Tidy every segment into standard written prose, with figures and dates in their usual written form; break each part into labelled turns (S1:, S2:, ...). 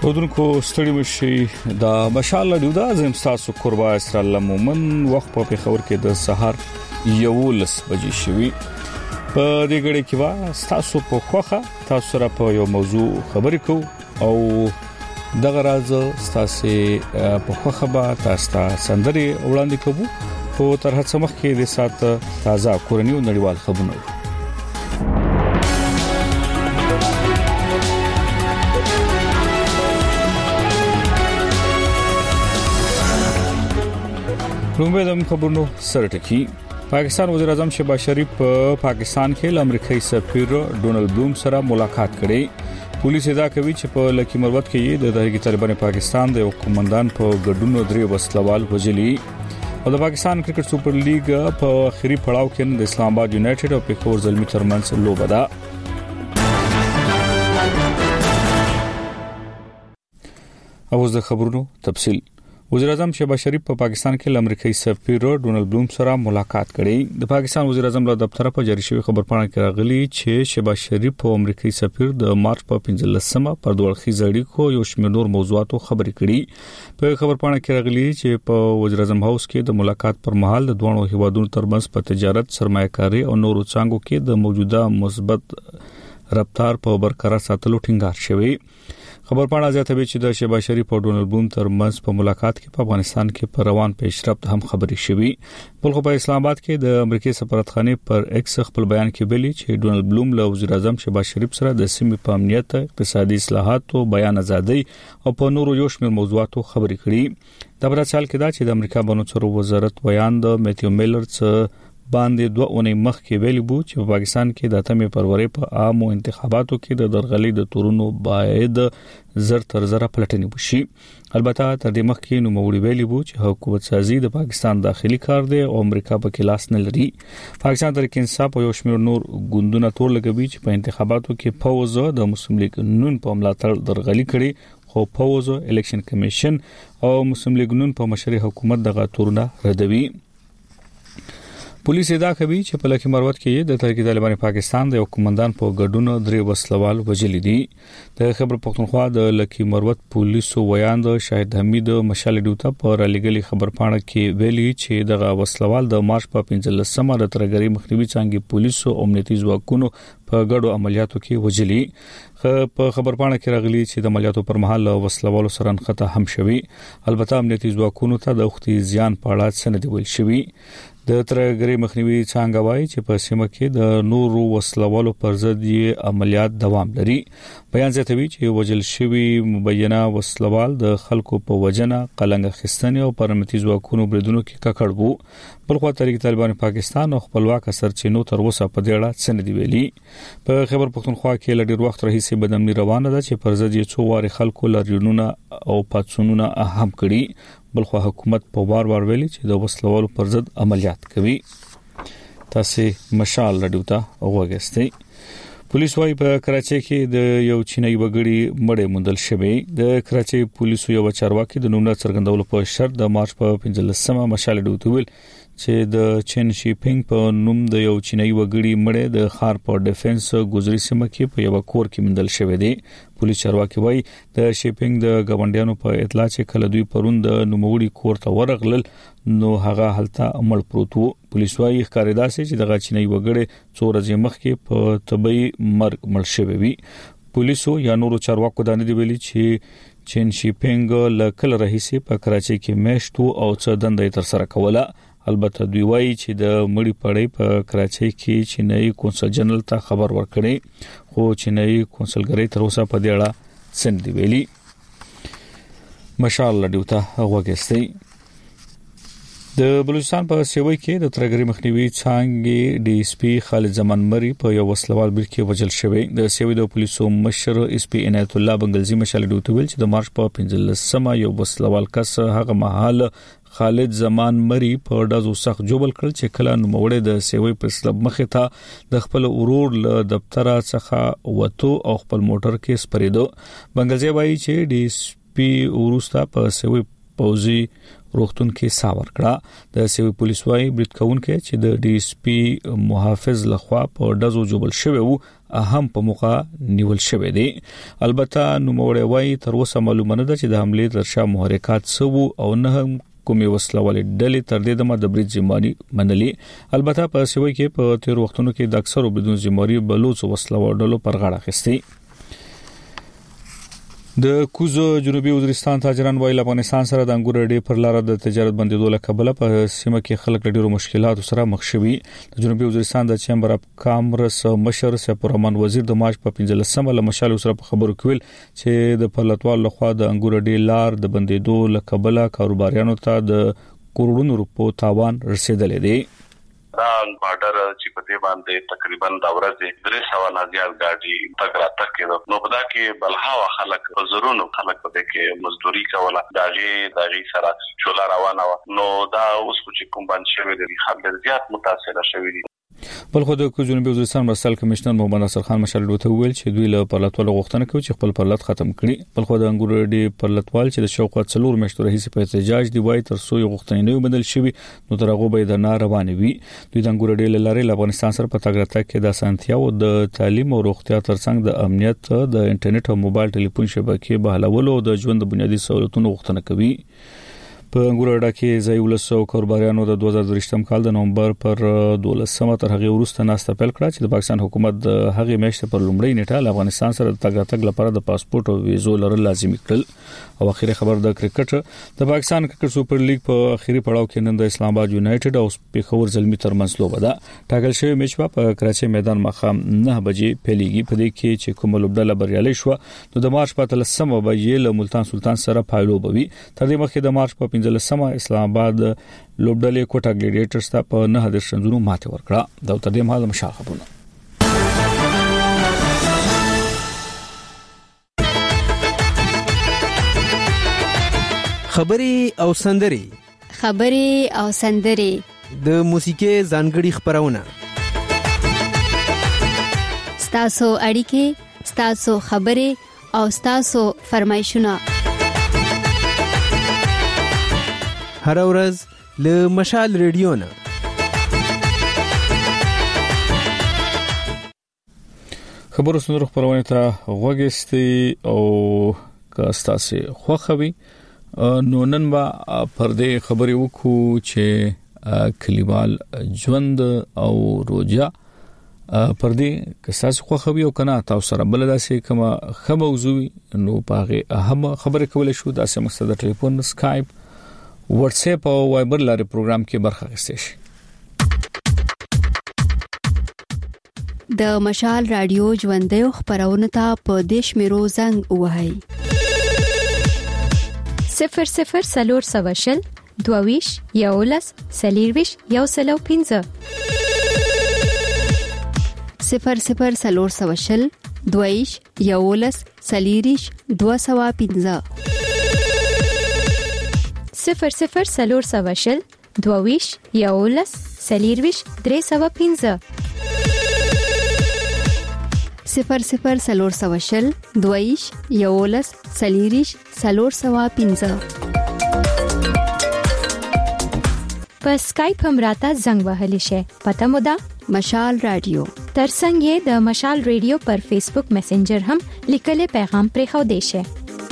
S1: ودونکو ستړي مشي دا مشال ډیو دا زم تاسو قربا اسرائیل مومن وخت په خبر کې د سحر 11 بجې شوي په دې غړي کې وا تاسو په خوخه تاسو سره په یو موضوع خبرې کو او دغه راز تاسو په خوخه به تاسو سندري وړاندې کوو په تر هڅه مخ کې د سات تازه کورنۍ او نړیوال خبرونه رومبدم خبرونو سره ټکی پاکستان وزیر اعظم شهباز شریف په پاکستان کې امریکایي سفیر ډونلډ بلوم سره ملاقات کړي پولیس ادعا کوي چې په لکی مروت کې د تحریک طالبان پاکستان د قومندان په ګډونو درې وسلوال وجلي او د پاکستان کرکټ سپر لیګ په اخیری پړاو کې د اسلام آباد یونایټډ او پیښور زلمی ترمنځ لوبه ده اوس د خبرونو تفصیل وزیر اعظم شهباز شریف په پاکستان کې امریکایي سفیر ډونلډ بلوم سره ملاقات کړي د پاکستان وزیر اعظم له دفتر په جاری شوی خبرپاڼه کې راغلي چې شهباز شریف او امریکایي سفیر د مارچ په 15مه پر دوړخي زړیکو یو شمېر نور موضوعاتو خبرې کړي په خبرپاڼه کې راغلي چې په وزیر اعظم هاوس کې د ملاقات پر مهال د دوه هیوادونو ترمنځ په تجارت سرمایه‌کاري او نورو څنګهو کې د موجوده مثبت رفتار په برقرار ساتلو ټینګار شوی خبرپاڼه زیاتوي چې د شهباز شریف او ډونلډ بلوم ترمنځ په ملاقات کې په افغانستان کې پر روان پیشرفت هم خبرې شوي بلخو په اسلام آباد کې د امریکای سفارتخانه پر ایکس خپل بیان کې ویلي چې ډونلډ بلوم له وزیر اعظم شهباز شریف سره د سیمې په امنیت اقتصادي اصلاحات او بیان ازادي او په نورو یو شمېر موضوعاتو خبرې کړي د برابر کې دا چې د امریکا بانو چارو وزارت بیان د میتیو میلر څخه باندې دوه اونۍ مخکې ویلي بو چې په پاکستان کې د 8 فروری په عامو انتخاباتو کې د درغلي د تورونو باید زر تر زره پلټنې وشي البته تر دې مخکې نو موړي ویلي بو چې حکومت سازي د پاکستان داخلي کار دی او امریکا په کې لاس نه لري پاکستان تر کې انصاف او یو شمېر نور ګوندونه تور لګوي چې په انتخاباتو کې فوز د مسلم لیگ نون په ملاتړ درغلي کړي خو فوز الیکشن کمیشن او مسلم لیگ نون په مشري حکومت دغه تورونه ردوي پولیس ادعا کوي چې په لکی مروت کې د تحریک طالبان پاکستان د قومندان په ګډون درې وسلوال وجلي دي د خبر پښتونخوا د لکی مروت پولیسو ویاند شاهد حمید مشال ډیوټا پر لګلي خبرپاڼه کې ویلي چې دغه وسلوال د مارچ په 15مه د ترګری مخنیوي څنګه پولیسو او امنیتي ځواکونو په ګډو عملیاتو کې وجلي په خبرپاڼه کې راغلي چې د عملیاتو پر مهال وسلوالو سره انخته هم شوي البته امنیتي ځواکونو ته د وختي زیان په اړه سند ویل شوی د ترګری مخنیوي څنګه وایي چې په سیمه کې د نورو وسلوالو پر ضد یې عملیات دوام لري بیان زیاتوي چې وجل شوی مبینه وسلوال د خلکو په وجنه قلنګ خستنی او پرمتي ځواکونو بریدونو کې ککړ وو بلخو تحریک طالبان پاکستان او خپلواک سرچینو تر اوسه په دې اړه سند ویلي په خبر پښتونخوا کې لډیر وخت راهیسې بدامني روانه ده چې پر ضد یې څو واره خلکو لریونونه او پاتسونونه هم کړي بلخو حکومت په وار ویلي چې د وسلوالو پر ضد عملیات کوي تاسو مشال لډوتا اوغستي پولیس وايي په کراچۍ کې د یو چینایي وګړي مړې موندل شوی د کراچۍ پولیسو یو چارواکي د نومونه څرګندولو په شرط د مارچ په 15مه مشال ډوتویل چې د چین شیپینګ په نوم د یو چینایي وګړي مړې د خار په ډیفنس ګوزري سیمه کې په یو کور کې موندل شوی دی پولیس چارواکي وايي د شیپینګ د غونډیانو په اطلاع چې کله دوی پرون د نوموړي کور ته ورغلل نو هغه حالت مړ پروت وو پولیس وايي ښکارېدا چې د چینایي وګړي څو ورځې مخکې په طبي مرګ مړ شوی وي پولیسو یا نورو چارواکو دا نه دی ویلي چې چین شیپینګ لکل رئیسي په کراچۍ کې میشتو او څه دندې تر سره کوله البته دوی وايي چې د مړی پړې په کراچۍ کې چینایي کونسل جنرال ته خبر ورکړي خو چینایي کونسلګری تر اوسه په دې اړه سند ویلي مشال لډیوتا وګستي د بلوچستان په سیوی کې د ترګری مخنیوي څنګه ډي اس پی خالد زمان مری په یو وسلوال بیر کې وجل شوی د سیوی د پولیسو مشر اس پی عنایت الله بنگلزی مشال ډیوټا ویل چې د مارچ په 15مه یو وسلوال کس هغه مهال خالد زمان مری په دازو سخت جوبل کړ چې کله نو موړې د سیوی پر سلب مخه ته د خپل اورور له دفتر څخه وته او خپل موټر کې سپریدو بنگلزی وایي چې ډي اس پی ورستا په سیوی پوزي روغتون کې ساور کړه د سیوی پولیس وايي بریټکون کې چې د ډي اس پی محافظ لخوا په دزو جوبل شوی وو اهم په موقع نیول شوی دی البته نو موړی وايي تر اوسه معلومه نه ده چې د حمله ترشا محرکات سوو او نه کومي وسلوالې ډلې تر دې دمه د برید ذمہاري منلي البته په سیوی کې په تیر وختونو کې د اکثرو بدون ذمہاري بلوچ وسلوالو پر غاړه اخیستي د کوزو جنوبي وزیرستان تاجران وایي افغانستان سره د انګور ډې پر لار د تجارت بندیدو له کبله په سیمه کې خلک ډېرو مشکلاتو سره مخ شوي د جنوبي وزیرستان د چیمبر اف کامرس مشر سپورمن وزیر د مارچ په 15 له مشال سره په خبرو کې چې د پلتوال لخوا د انګور ډې لار د بندیدو له کبله کاروباریانو ته د کروڑونو روپو تاوان رسیدلې دی
S2: دا بارډر چې په دې باندې تقریبا د ورځې 300 نه زیات ګاډي تګراته کېدو نو په دا کې بلها خلک زرونو خلک په دې کې مزدوري کوله داغي سره شولا روانه نو دا اوس چې کوم باندې شوی دی خلک زیات متاثر شوی دي
S1: بل خو د جنوبي وزیرستان مرسل کمشنر محمد ناصر خان مشال ته ویل چې دوی له پرلطوال غوښتنه کوي چې خپل پرلط ختم کړي بل خو د انګور ډې پرلطوال چې د شوقات څلور میاشتو راهیسې په احتجاج دی وای تر څو غوښتنې نه بدل شي نو تر هغه به د نارواني وي دوی د انګور ډې لارې افغانستان سره په تګرته کې د سانتیا او د تعلیم او روغتیا ترڅنګ د امنیت د انټرنیټ او موبایل ټلیفون شبکې بهالولو او د ژوند بنیادی سہولتونو غوښتنه کوي په انګور ډا کې ځای ولسو کاروباریانو د 2023م کال د نومبر پر 12 تر هغه وروسته ناسته پیل کړه چې د پاکستان حکومت د هغه میاشتې پر لومړۍ نیټه افغانستان سره د تګ لپاره د پاسپورت او ویزو لرل لازمي کړل او اخیری خبر د کرکټ د پاکستان کرکټ سوپر لیګ په اخیری پړاو کې نن د اسلام آباد یونایټډ او پیښور زلمی ترمنځ لوبه ده ټاکل شوی میچ په کراچي میدان مخام 9 بجې پیلېږي په دې کې چې کوم لوبډله بریالي شو نو د مارچ په 13 بجې له ملتان سلطان سره پایلو بوي تر دې مخکې د مارچ په 15 اسلام آباد لوبډلې کوټا ګلیډیټرز ته په 9 شنځونو ماته ورکړه دا تر دې مهال مشال خبرونه
S3: خبري او سندري
S4: د موسیقي ځانګړي خبرونه
S3: ستاسو اړیکې ستاسو خبري او ستاسو فرمایشونه
S4: هر ورځ له مشال ریډیو نه
S1: خبرو سندرو خبرونه ته غوږستي او کاستاسي خوخوي نو نن با پردې خبرې وکړو چې کلیوال ژوند او روجا پردې کاستاسي خوخوي او کنه تاسو سره بل داسې کومه خموزوي نو پاغه اهم خبرې کول شو داسې مقصد ټلیفون سکایپ واتس اپ او وایبر لاري پروګرام کې برخه اخیستل شي
S3: د مشال رادیو ژوندې خبرونه ته په دیش میرو زنګ وهاي
S5: 00 سواشل دوویش یولس سلیرویش یوسلو 15
S3: 00 سواشل دوویش یولس سلیریش 215
S5: 00 سواشل دوویش یولس سلیرویش 315
S3: 00 سواشل دوویش یولس سلیریش 315
S5: په اسکایپ هم راته زنګ وهلی شي پته مو ده
S3: مشال رادیو
S5: ترڅنګ د مشال رادیو پر فیسبوک میسنجر هم لیکل پیغام پرې خو دی شي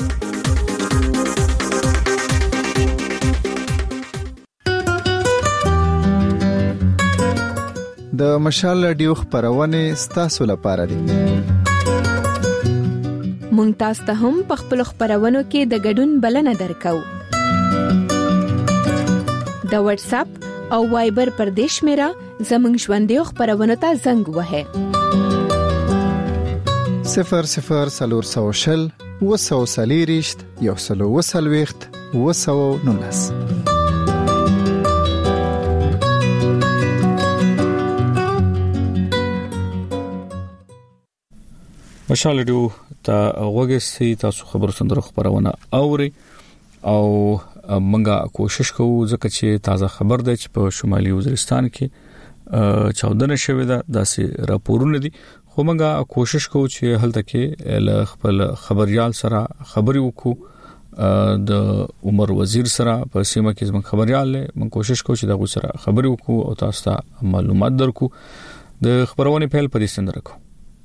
S6: د مشال رادیو خبرونه ستاسو لپاره دي
S7: مونږ تاسو ته هم په خپل خبرونو کې د ګډون بلنه درکو د واتس اپ او وایبر پر دیش میرا زمنګ ژوندې خبرونه ته زنګ وهه
S6: 00 وسوسلیریشت یوسلو وسلويخت وسونولس
S1: مشال رادیو ته وګورئ تاسو خبرو سندرو خبرونه اوري او منګه کوشش کوو ځکه چې تازه خبر ده چې په شمالي وزیرستان کې چاودنه شوې ده داسې راپورونه دي خو منګه کوشش کوو چې هلته کې خپل خبريال سره خبري وکړو د عمر وزیر سره په سیمه کې زموږ خبريال له من کوشش کوو چې دا سره خبرې وکړو او تاسو ته معلومات درکو د خبرونه پیل په دې ستند راکو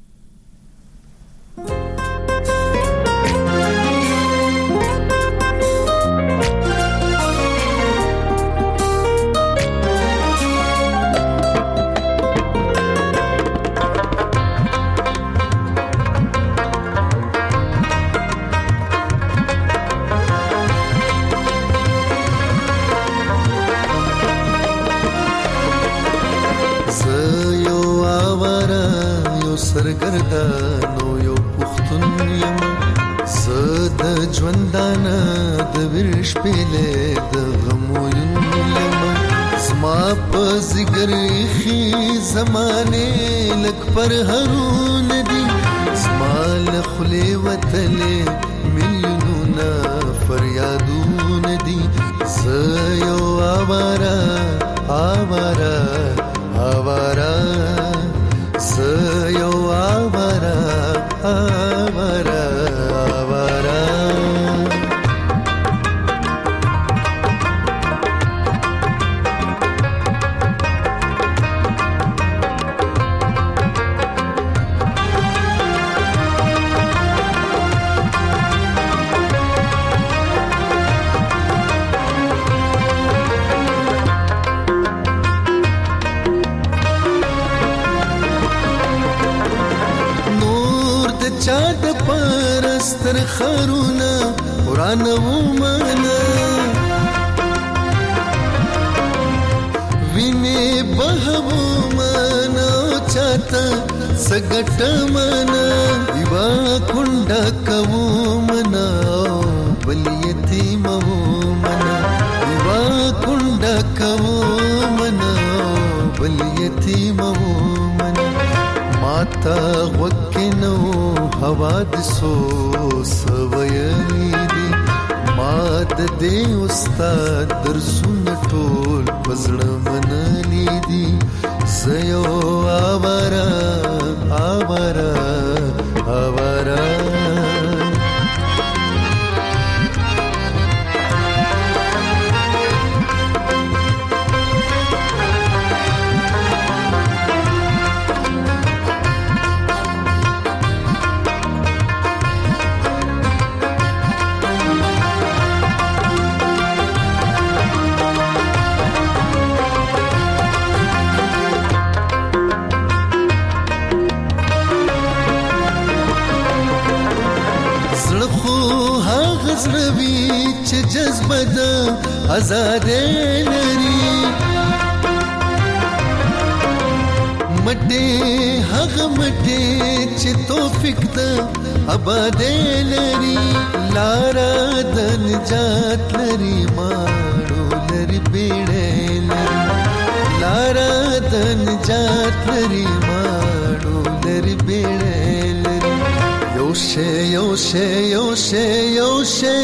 S8: سرګردانو یو پختون یم زد ژوندانه د ورش پله د غموین یم زما په زګر خي زمانه لک پر هرون دي زما له خله وتله مليونه فریادون دي زيو آوارا آوارا آوارا زيو آوارا آوارا آوارا پرستر خرونا قرآن ومانا وینه بهو مانا چاته سګټ مانا دیوا کونډه کوو منا بل یتیم وو منا دیوا کونډه کوو منا بل یتیم وو منا ماتا وکنو حوادثو سویلی دی ماد دی استاد درسون ټول پزړه منلی دی زيو آوارا آوارا آوارا زړوي چې جذبه د آزاد لري مټه هغه مټه چې توفیق د آباد لري لارا د نجات لري ماړو لري بیړې لري لارا د نجات لري ماړو لري بیړې لري یوشه یوشه یوشه یوشه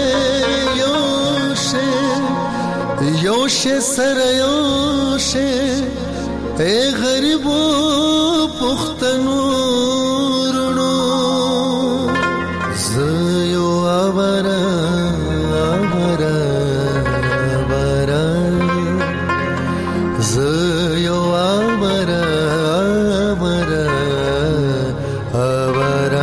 S8: یوشه یوشه سر یوشه اے غریبو پختنو رونو زيو آوارا آوارا آوارا زيو آوارا آوارا آوارا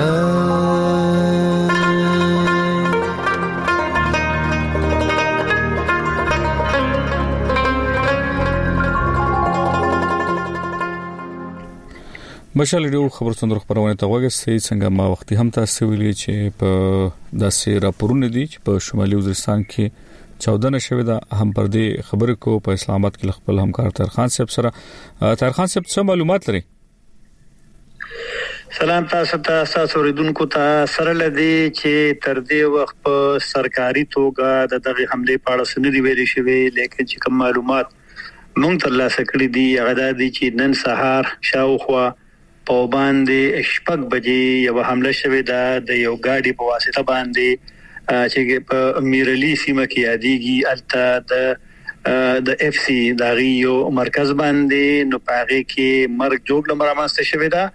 S1: مشال ډیو خبر څنګه خبرونه ته وګورئ څنګه ما وختي هم تاسو ویلي چې په داسې راپورونه دي چې په شمالي وزیرستان کې 14 شوې ده هم پر دې خبرې کو په اسلام آباد کې خپل همکار طاهر صاحب سره طاهر صاحب څه معلومات لري
S9: سلام تاسو ته اوریدونکو ته سره لدی چې تر دې وخت په سرکاري توګه د دغه حمله په اړه سندې ویلې شوې لیکن چې کوم معلومات مونږ ترلاسه کړې دي هغه د دې چې نن سهار شاوخوا په باندې شپږ بجې یو حمله شوې ده د یو ګاډي په واسطه باندې چې په میرلی سیمه کې یادېږي الته د اف سی دغه یو مرکز باندې نو پاره کې مرګ جوړ لمرامسته شوې ده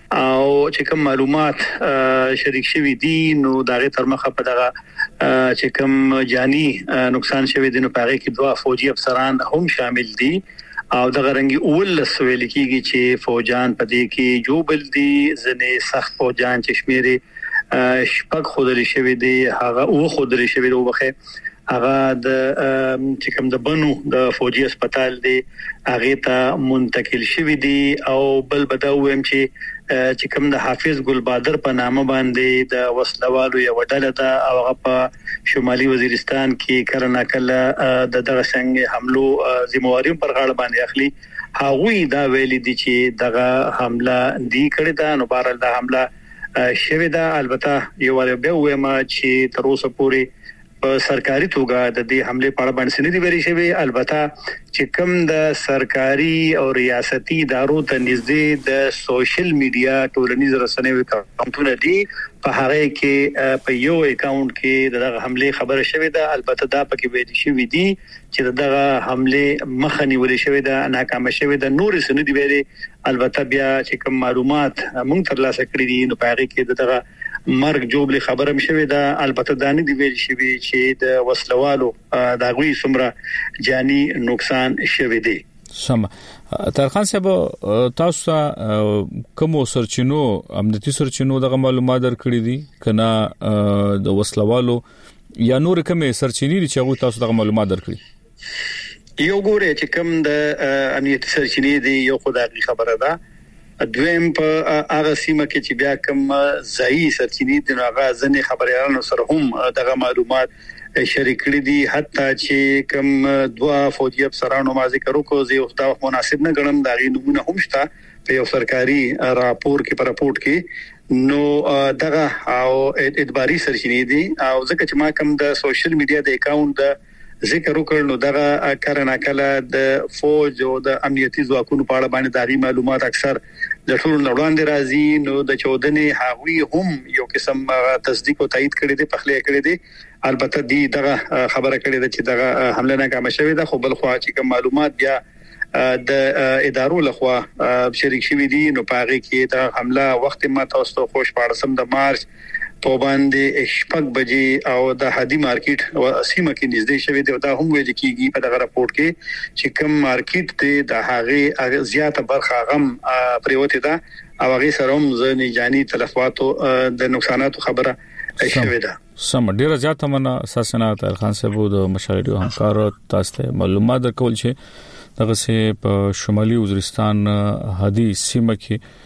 S9: او چې کوم معلومات شریک شوي دي نو دغه ترمخه په دغه چې کوم جاني نقصان شوی دي نو پاره کې دوه فوجي افسران هم شامل دي او دغه رنګي اول سویل کېږي چې فوجان په دې کې جوبل دي ځنې سخت فوجان چې شمیرې شپږ خودري شوی دي هغه او خودري شوی دی وبخه هغه د چې کوم د بنو د فوجي هسپتال دی هغه ته منتقل شوی دي او بل بداوم چې کوم د حافظ ګلبادر په نامه باندې د وسلوالو یو ډله ده او هغه په شمالي وزیرستان کې کرنا کله د دغه څنګه حملو ذمہواری پر غاړه باندې اخلي هغه دا ویلي دي چې دغه حمله دی کړې ده نو بهر د حمله شوی ده البته یو ور به ومه چې تر اوسه پورې سرکاري توګه د دې حمله په اړه باندې سندې ویلي شوی البته چې کوم د سرکاري او ریاستي ادارو ته نږدې د سوشل میډیا ټولنیز رسنیو اکاونټونه دي په هغه کې په یو اکاونټ کې دغه حمله خبره شوی ده البته دا پکې ویل شوی دي چې دغه حمله مخنی ولې شوی ده ناکام شوی ده نور سندې ویلي البته بیا چې کوم معلومات مونږ ترلاسه کړی دي نو په هغه کې دغه مرګ جوړ خبره مشوي ده البته دانی دی ویل شوی چې د وسلوالو د غوي سمره جاني نقصان شوی دی
S1: سم ترخان صاحب تاسو کوم سرچینو امنیتي سرچینو دغه معلومات درکړي دي کنا د وسلوالو یا نور کوم سرچینې دي چې هغه تاسو دغه معلومات درکړي
S9: یو ګوره چې کوم د امنیتي سرچینې دي یو خدای خبره ده دویم په هغه سیمه کې چې بیا کوم ځای سرچینې د هغه ځنې خبريالانو سره هم دغه معلومات شریک کړي دي حتی چې کوم دوا فوجي افسرانو ما ذکر وکړو زه او دا مناسب نه ګڼم دا غي نمونه هم شته په یو سرکاري راپور کې پر راپورټ کې نو دغه او ادباري سرچینې دي او ځکه چې ما کوم د سوشل میډیا د اکاونټ د ذکر وکړ نو دغه کرنا کله د فوج او د امنیتي ځواکونو په اړه باندې داري معلومات اکثر د ټول وړاندې راځي نو د 14 هاوی هم یو قسم تصدیق او تایید کړي دي پخله کړي دي البته دی دغه خبره کړي ده چې دغه حمله ناکام شوه ده خو بل خو چې کوم معلومات بیا د ادارو لخوا شریک شوی دي نو پاره کې د حمله وخت ما تاسو خوش پاړسم د مارچ په باندې شپږ بجې او د هادي مارکیټ او سیمه کې نږدې شوی دی دا هم ویل کیږي په دغه راپورټ کې چې کوم مارکیټ ته د هغه زیاته برخه غم پریوته ده او هغه سره هم ځنې جاني تلفاتو د نقصاناتو خبره شوی ده
S1: سم ډیره زیاته منه اساسنا خان صاحب د مشاهده همکار تاسو ته معلومات درکول چې دغه سه په شمالي وزیرستان هادي سیمه کې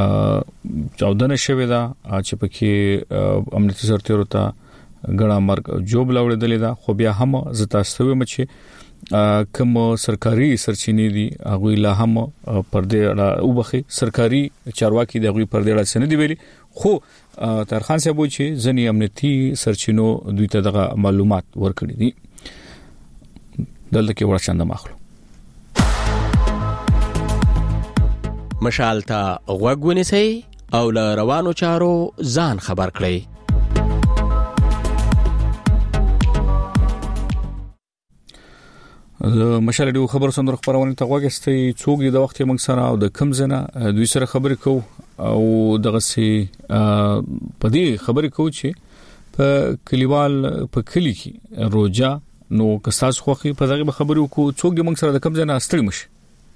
S1: چاودنه شوې ده چې پکې امنیتي سرتیرو ته غنا مرګ جوب لاوړېدلې ده خو بیا هم زتا ستوي مچ کوم سرکاري سرچینې دي هغه لا هم پردې او بخي سرکاري چارواکي دغه پردې لا سند ویلي خو ترخان صاحب چې ځنی امنیتي سرچینو دوی ته دغه معلومات ورکړي دي دلته کې ورچند ماخلو
S10: مشال ته غوږ ونیسئ او له روانو چارو ځان خبر کړئ
S1: د مشال ډیو خبر سندر خبرونه ته غوږ استي څوک د وخت موږ سره او د کم زنه دوی سره خبرې کوو او دغه سي په دې خبرې کوو چې په کلیوال په کلی کې روجا نو کساس خوخي په دغه خبرې کوو څوک د موږ سره د کم زنه استړي مش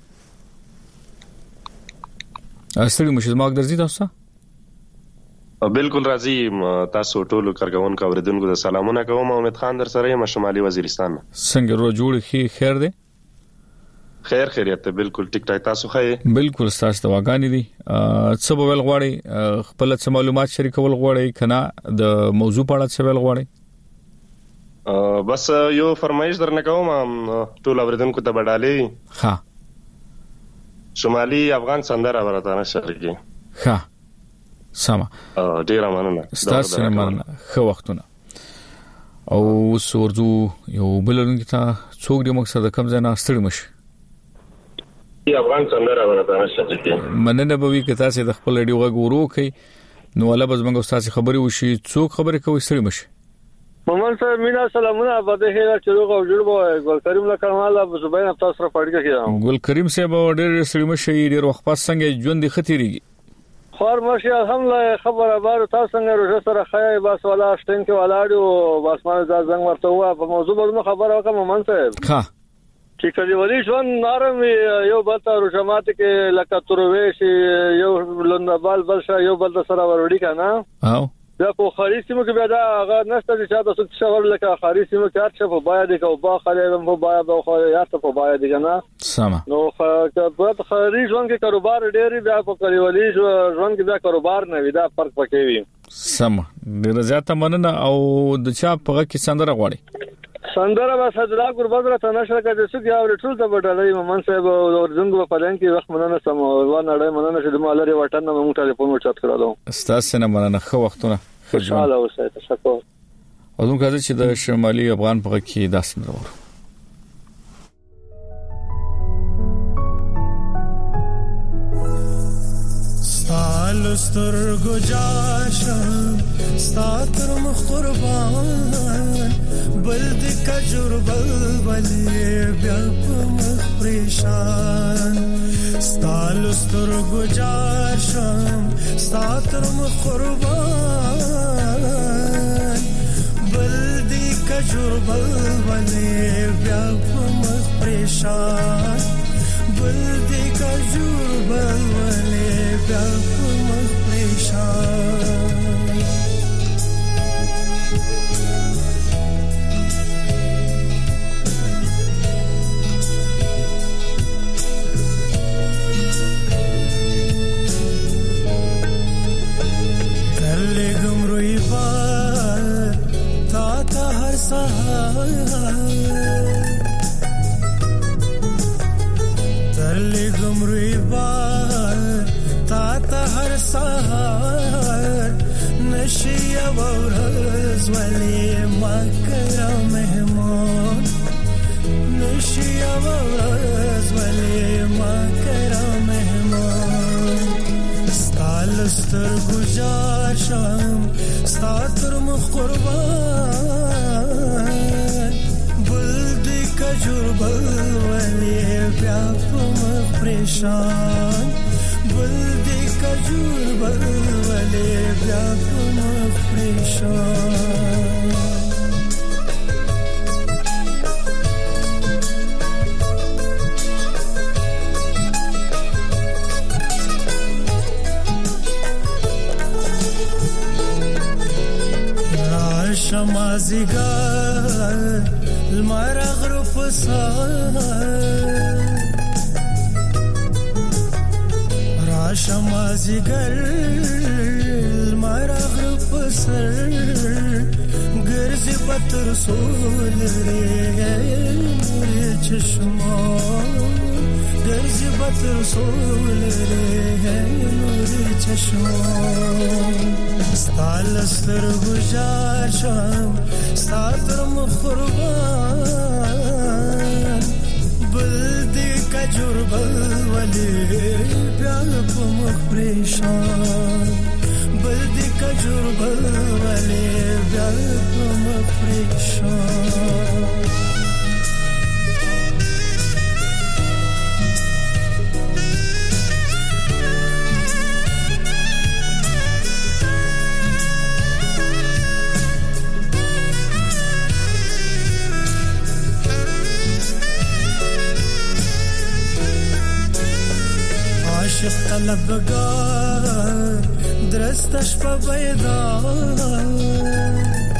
S1: استړي مشه ماګ درځي تاسو
S11: بالکل راځي تاسو ټول کارګون کا اوریدونکو د سلامونه کوم امید خان در سره یم شمالي وزیرستان
S1: څنګه رو جوړ خیر دی
S11: خیر خیریت بالکل ټیک ټاک تاسو خې
S1: بالکل تاسو د واغانی دي څه به ول غواړي خپل څه معلومات شریکول غواړي کنه د موضوع په اړه څه ول غواړي
S11: بس یو فرمایش درنه کوم ټول اوریدونکو ته بډالې
S1: ها
S11: شمالي افغان سندره ورته شرکی
S1: ها سما
S11: ډیر مننه
S1: ستاسو مننه خو وختونه او سورزو یو بلونکو ته څوک د مقصد کم ځای ستړي مشه
S11: افغان سندره ورته شرکی
S1: مننه به وی کته چې د خپل ډیو غورو کوي نو ولا بس موږ تاسو خبري وشي څوک خبري کوي ستړي مشه
S12: محمد صاحب مینا سلامونه بده خیر چلو او جوړ بو ګل کریم لکه مال زبین تاسو سره پړګه کیدم
S1: ګل کریم صاحب ډېر سړي مشه ډېر وخت پس څنګه ژوند ختیریږي
S12: خور ماشي الحمدلله خبره بار تاسو څنګه روزه سره خای بس ولا شتن کې ولاړو بس ما زنګ ورته وا په موضوع باندې خبره وکم من صاحب
S1: ها
S12: چې کله ولې ژوند نارم یو بل ته روزمات کې لکه تروي شي یو لندبال بل شي یو بل سره وروړي کنه
S1: او
S12: دا په خاريسمو کې بیا دا هغه نشته چې تاسو څه ور لکه خاريسمو کې هر څه په باید کې او با خلک په باید او خو یا ته په باید کنه
S1: سم
S12: نو په خاري ژوند کې کاروبار ډېری بیا په کلیوالي ژوند کې بیا کاروبار نه وي دا فرق پکې وي
S1: سم ډېر زیاته مننه او د چا په کې سندره غواړي
S12: سندره به صدرا قربت را تنشر کړي چې یا ورټول ته بډلې ممن صاحب او زنګ په پلان کې وخت مننه سم و نړۍ مننه چې د مالري وطن نه موږ ټلیفون ورچات کړو
S1: استاد نه مننه خو وختونه
S12: خوشاله اوسئ تشکر
S1: او دوی کړه چې د شمالي افغان په کې داسې نور
S8: سالستر گجاشم ستاتر مخربان بلد کجر بلبلی بیاپ مخبریشان سالستر گجاشم ستاتر مخربان بلد کجر بلبلی بیاپ مخبریشان بلدی کا جور بلولی بیاپ مخبریشان کرلی گمروی بار تا هر سهار کرلی گمروی بار تا هر سهار نشی ورز ولی مکر مهمان نشی ورز ولی مکر مهمان ستالستر گجاشم ستاتر مخربان بلدی کجور بلولی بیاپ مخبریشان بلدی کجور بلولی بیاپ مخبریشان شمازیگر المرغ رو پسار را شمازیگر المرغ رو پسر گرزی بطر سول ری چشمان گرزی بطر سول ری چشمان ستالستر گجاشم ستاتر مخربان بلدی کجور بلولی بیاپ مخبریشان بلدی کجور بلولی بیاپ مخبریشان عاشق طلبگار درستش پا بیدار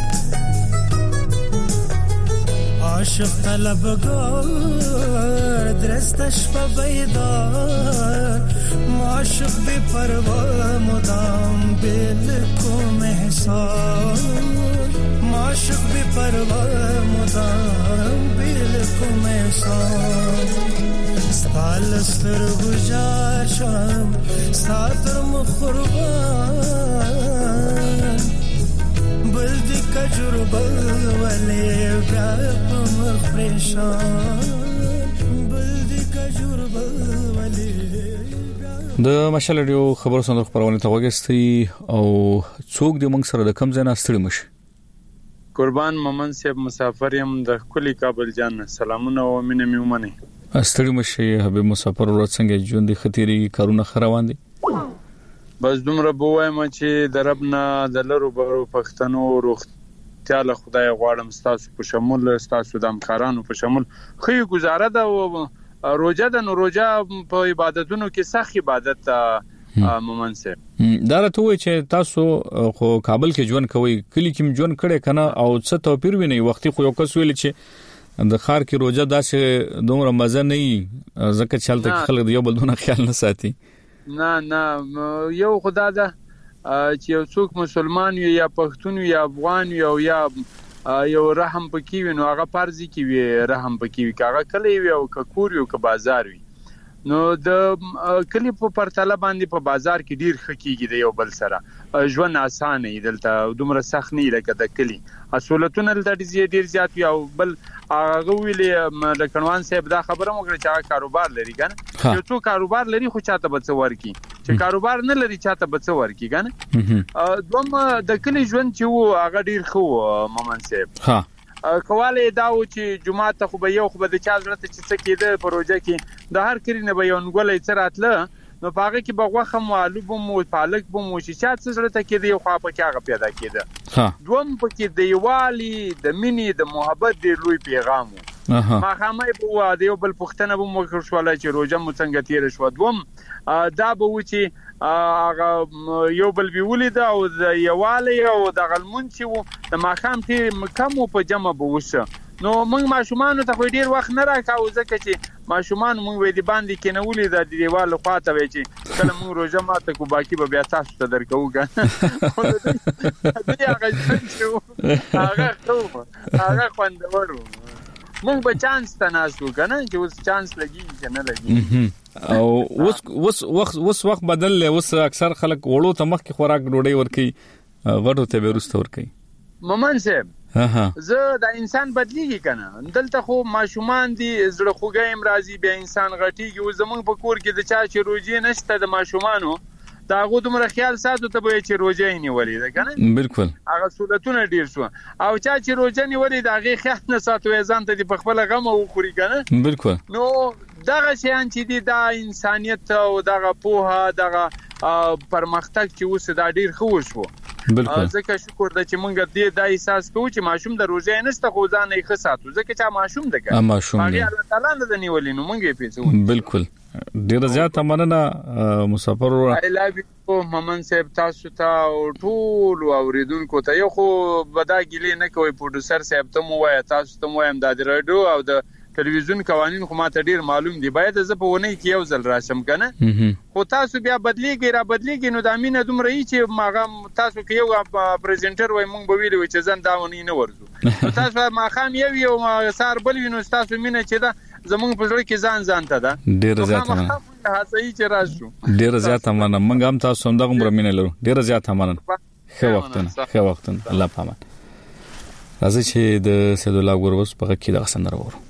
S8: عاشق طلبگار درستش پا بیدار معاشق بی پروا مدام بلکم احسان معاشق بی پروا مدام بلکم احسان ستالستر گجاشم ستاتر مخربان بلدی کجور بلولی بیاپ مخبریشان بلدی کجور بلولی
S1: د مشال رادیو خبرو صندوق خبرونه ته وګورئ او څوک د موږ سره د کم ځای نه ستړي مشي
S13: قربان مومن صاحب مسافر يم د کلی کابل جان سلامونه او مینه میومنه
S1: ستړي مشي حبیب مسافر ورځ څنګه ژوند د خطرې کارونه خروان دي
S13: بس دومره به وایم چې د رب نه د لرو برو پښتنو روغتیا له خدای غواړم ستاسو په شمول ستاسو د همکارانو په شمول خو گزاره ده او روزه ده. نو روزه په عبادتونو کې سخت عبادت مومن سه
S1: دا راته وای چې تاسو خو کابل کې ژوند کوي کلی کې ژوند کړي کنه او څه توپیر ویني وختي خو یو کس ویل چې د خار کې روزه داسې دومره مزه نه وي ځکه چلته خلک یو بل دونه خیال نه ساتي.
S13: نه یو خدا ده چې یو څوک مسلمان وي یا پښتون وي یا افغان وي او یا یو رحم پکې وي نو هغه فرض کی وي رحم پکې وي هغه کلی وي او کور وي او بازار وي. نو د کلی په پرتله باندې په بازار کې ډیر خکېږي د یو بل سره ژوند آسان دی دلته دومره سخت نه لکه د کلی اصولتونه دلته ډیر زیات وي او بل هغه ویلې لکنوان صاحب دا خبره وکړه چې هغه کاروبار لري کنه یو څو کاروبار لري خو چاته به څه ورکی چې کاروبار نه لري چاته به څه ورکی کنه دوم د کلی ژوند چې وو هغه ډیر خو مومن صاحب کواله دا و چې جمعه ته خو به یو خو به د چا ضرورت چې څه کېده پروژه کې د هر کری نه به یو نګولې چراتله نو پاګه کې بغوخه معلوم مو پالک بو مو چې چا څه ضرورت کېده یو خو په کې هغه پیدا کېده دوم پکې د یوالي د مینې د محبت د لوی پیغام ما خامې بو د یو بل پښتنه بو مو شواله چې روزه مو څنګه تیر شو دوم دا به و چې هغه یو بل بیولې دا او د یوالي او د غلمون چې د ماخام ته کم په جمع بوشه نو موږ ماشومان ته خو ډیر وخت نه راکاو ځکه چې ماشومان موږ وې دی باندې کې نه ولې د دیوال خواته وې چې کله موږ روزه ماته کو باقي به بیا تاسو ته درکو ګان هغه خوندور موږ به چانس تناسو کنه چې اوس چانس لګي چې نه لګي
S1: او وس وخت بدل له وس اکثر خلک وړو ته مخ کې خوراک ډوډۍ ورکي غټو ته ورسته ورکي
S13: مومن صاحب زه د انسان بدلیږي کنه دلته خو ماشومان دي زړه خوګایم راضي به انسان غټيږي او زمونږ په کور کې د چا چې روزي نشته د ماشومانو دا غو دومره خیال ساتو ته به چې روزه یې نیولې ده کنه
S1: بالکل
S13: هغه صورتونه ډیر شو او چا چې روزه نیولې دا غي خیال نه ساتو ځان ته په خپل غم او خوري کنه
S1: بالکل
S13: نو دغه شیان چې دي دا انسانيت او دغه پوهه دغه پرمختګ چې اوس دا ډیر خو شو
S1: بالکل
S13: ځکه شکر د چې مونږ دې د احساس کوو چې ماشوم د روزه نشته خو ځان یې خساتو ځکه چې ماشوم دغه
S1: ماشوم دی
S13: الله تعالی نه نیولې نو مونږ یې پیڅو
S1: بالکل ډیر زیات مننه مسافر
S13: I love you مومن صاحب تاسو ته ټول اوریدونکو ته یو خو بدا ګیلې نه کوي پروډوسر صاحب ته مو وای تاسو ته مو هم د رادیو او د ټلویزیون قوانین خو ماته ډیر معلوم دي باید زه په ونی کې یو ځل راشم کنه خو تاسو بیا بدلیږي نو د امینه دومره چې ماغه تاسو کې یو پریزنټر وای مونږ به ویلو چې ځان دا ونی نه ورزو تاسو ماخام یو سار بل وینو تاسو مینه چې دا زمونږ په ځړ کې ځان ته دا
S1: ډیر زیات مننه
S13: هڅه یې چې راشو
S1: ډیر زیات مننه مونږ هم تاسو هم دغه مرمنه لرو ډیر زیات مننه خو وختونه الله پامان راځي چې د سید الله ګوروس په کې دا سندره وره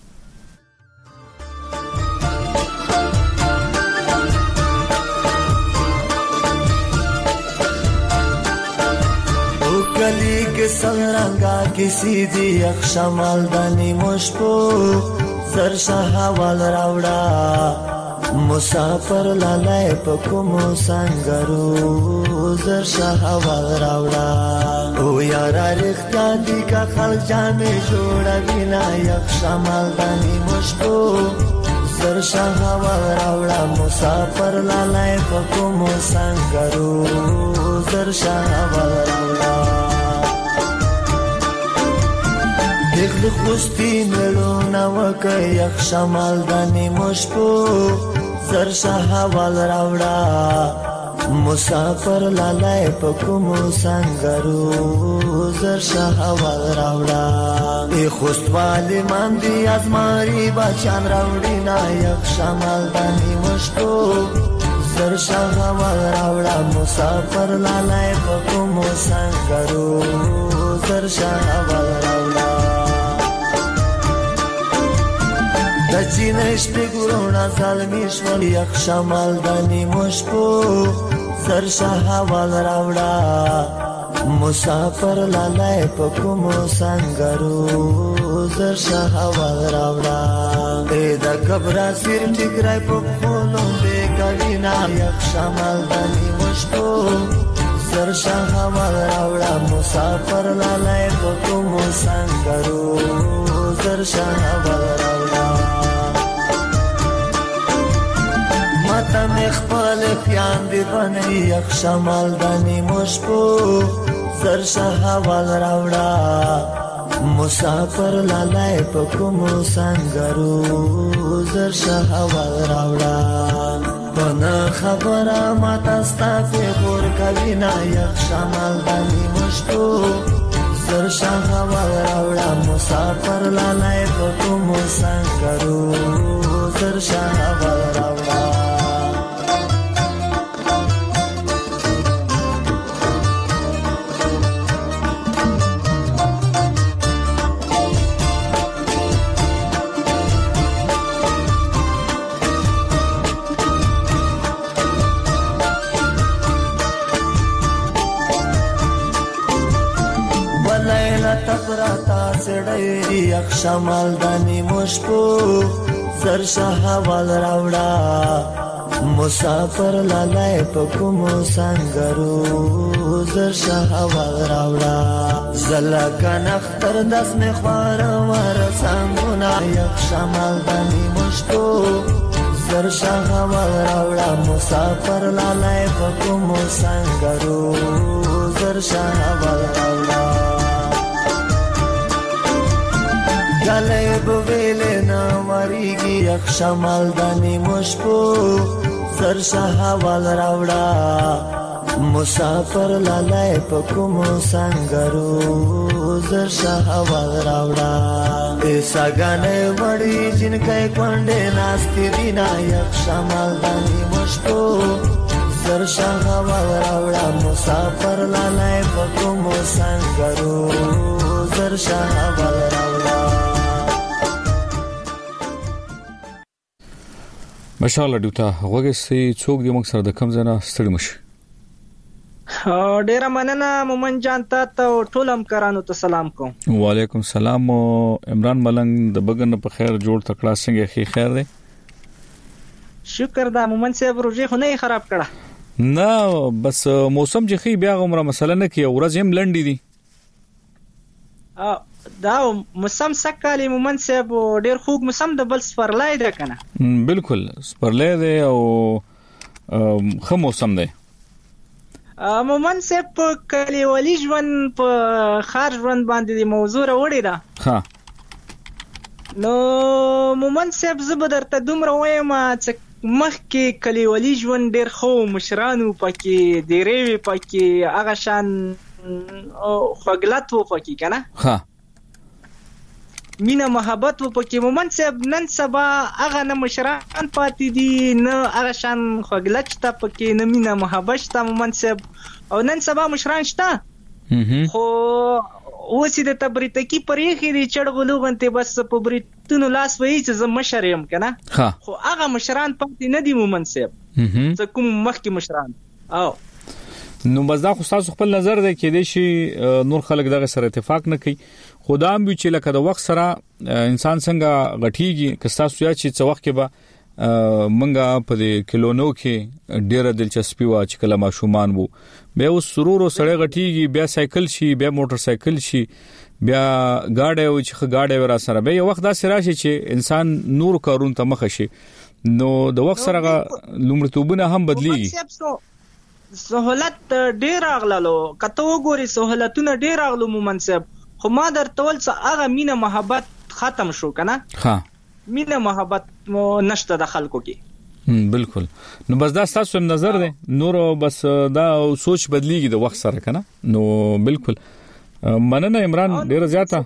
S8: गली के संरंगा किसी दी अक्षमल दनी मुश्पो सरशाह वाल रावड़ा मुसाफर लालाय पकुमो संगरू सरशाह वाल रावड़ा ओ यारा रिख्ता दी का खल जाने जोड़ा बिना अक्षमल दनी मुश्पो सरशाह वाल रावड़ा मुसाफर लालाय पकुमो संगरू सरशाह वाल रावड़ा دغ خوستی ملو نوک یک شمال دانی مشپو زرشاه وال راوڑا مسافر لالای پکمو سنگرو زرشاه وال راوڑا ای خوست والی من دی از ماری بچان راوڑی نا یک شمال دانی مشپو زرشاه وال راوڑا مسافر لالای پکمو سنگرو زرشاه وال راوڑا دچینش بگورونا ظلمیش ولی یک شمال دانی مشپو سرشاه وال راوڑا مسافر لالای پکمو سنگرو زرشاه وال راوڑا ایدا کبرا سیر ٹکرائی پکولون دیگا کوي نا یک شمال دانی مشکو زر شهوال راوړه مسافر لالای په کوم سنگرو زر شهوال راوړه ماته مخبل پیان دی بنی یک شمال دانی مشکو زر شهوال راوړه مسافر لالای په کوم سنگرو زر شهوال راوړه پنا خبره ماته ستاسو ور کوي نا یک شمال دانی مشکو زر شهوال راوړه مسافر لالای په کوم سنگرو زر شهوال راوړه تفراتا سړی یک شمال دانی مشکو زر شهوال راوړه مسافر لالای په کوم سنگرو زر شهوال راوړه زلکن اختر دس می خوار ور سنگونا یک شمال دانی مشکو زر شهوال راوړه مسافر لالای په کوم سنگرو زر شهوال راوړه گلے بویلے نا وریگی یک شمال دانی مشکو زر شهوال راوړه مسافر لالای په کوم سنگرو زر شهوال راوړه ایسا گانے وڑی جن کئی کونڈے ناستی دینا یک شمال دانی مشکو زر شهوال راوړه مسافر لالای په کوم سنگرو زر شهوال راوړه
S1: مشال ډیوټا وګسي څوک دی موږ سره د کم زنه ستړي مشي
S14: ډیر مننه مومن جان ته ټول همکارانو ته سلام کوم
S1: وعلیکم السلام عمران ملنګ د بګن په خیر جوړ تکړه څنګه خیر دی
S14: شکر دا مومن صاحب روزي خو نه خراب کړه
S1: نه بس موسم چې خي بیا غومره مسله نه کی ورځ هم لنډی دي
S14: دا موسم سکالي مومن صاحب ډیر خوږ موسم د بل سپرلای ده کنه
S1: بالکل سپرلای ده او خو موسم ده
S14: مومن صاحب په کلیوالي ژوند په خار ژوند باندې د موضوع وړي ده
S1: ها
S14: نو مومن صاحب زه درته دومره وایم چې مخکې کلیوالي ژوند ډیر خو مشرانو پکې ډیرې پکې هغه شان خوګلت و پکې کنه
S1: ها
S14: مینا محبت و پکې مومن صاحب نن سبا هغه نه مشران پاتې دي نه هغه شان خوګلت تا پکې نه مینا محبت تا مومن صاحب او نن سبا مشران شته خو اوس د تبریتکی پرېخې دي چړغلو غنته بس په بریتونو لاس وایي چې زه مشر یم کنه خو هغه مشران پاتې نه دي مومن صاحب څه کوم مخکې مشران او
S1: نو مزدا خو تاسو خپل نظر دی کې دي شي نور خلک دغه سره اتفاق نه کوي خدام به چې لکه د وخت سره انسان څنګه غټيږي که تاسو یا چې څو وخت کې به منګه په کلونو کې ډیره دلچسپي وا چې کله ماشومان وو بیا اوس سرور او سړی غټيږي بیا سایکل شي بیا موټر سایکل شي بیا گاډي او چې گاډي ورا سره به یو وخت دا سره شي چې انسان نور کارون ته مخ شي نو د وخت سره لومړیتوبونه هم بدليږي
S14: سہولت ډیر اغللو کته وګوري سہولتونه ډیر اغلو مومن صاحب خو ما درته ول څه هغه مینه محبت ختم شو کنه
S1: ها
S14: مینه محبت نشته د خلکو کې
S1: بالکل نو بس دا تاسو نظر دی نور بس دا سوچ بدلیږي د وخت سره کنه نو بالکل مننه عمران ډیر زیاته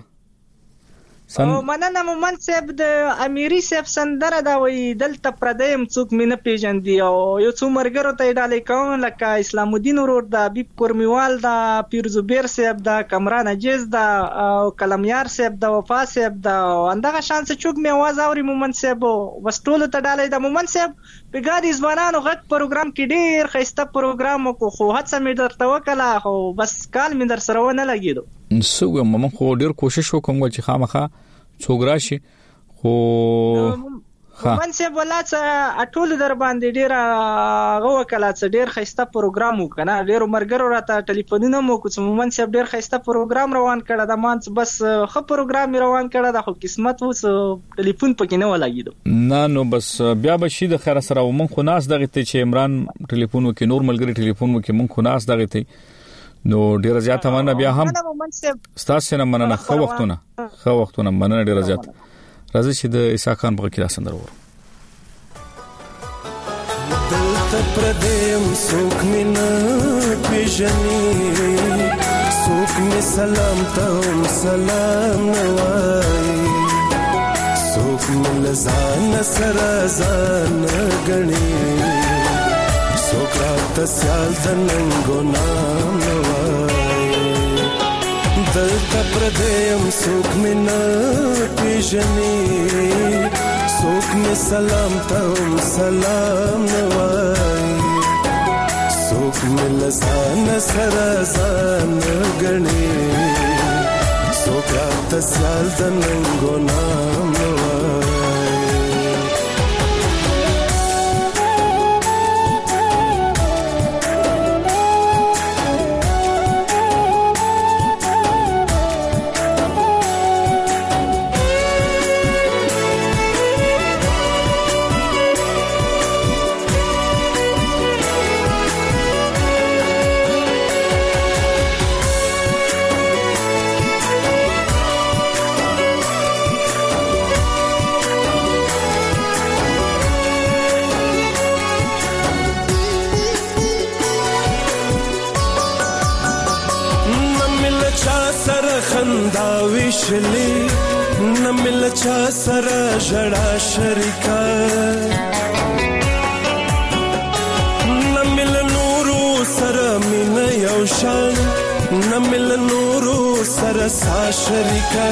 S14: مننه مومن صاحب د امیری صاحب سندره دا وی دلته پردیم څوک مینه پیژندي او یو څو مرګرو ته ډالې کوم لکه اسلام الدین ورور دا بیب کورمیوال دا پیر زبیر صاحب دا کمران عجیز دا او کلمیار صاحب دا وفا صاحب دا اندغه شانس چوک می आवाज اوري مومن صاحب وستول ته ډالې دا مومن صاحب په ګادي ځوانانو غټ پروګرام کې ډیر خسته پروګرام کو خو هڅه می درته وکړه خو بس کال می در سره ونه لګیدو
S1: سو مم خو ډیر کوشش وکم چې خامخا څوک راشي خو
S14: من سه بلاڅ اټول در باندې ډیر غو کلاڅ ډیر خسته پروګرام وکنه ډیر مرګرو راته ټلیفونونه مو کوم من سه ډیر خسته پروګرام روان کړه د مانس بس خو پروګرام روان کړه د خو قسمت وس ټلیفون پکې نه ولاګیدو
S1: نه نو بس بیا بشي د خیر سره ومن خو ناس دغه ته چې عمران ټلیفون وکي نور ملګری ټلیفون وکي مون خو ناس دغه ته نو ډیر زیات مننه بیا هم ستاسو نه مننه خو وختونه مننه ډیر زیات راځي چې د عیسی خان په کې سندره ور
S15: دلته پردیم څوک مینه پیژني څوک می سلام ته سلام نوای څوک می ځان سره ځان غني څوک راته سیال د ننګو نام نوای دلته پردیم څوک مینه پیژني څوک می سلام ته سلام نوای څوک می لسان سره ځان غني څوک راته سیال د ننګو نام نوای وشلی نمل چا سره جړا شریکا نمل نورو سره مين یو شان نمل نورو سره سا شریکا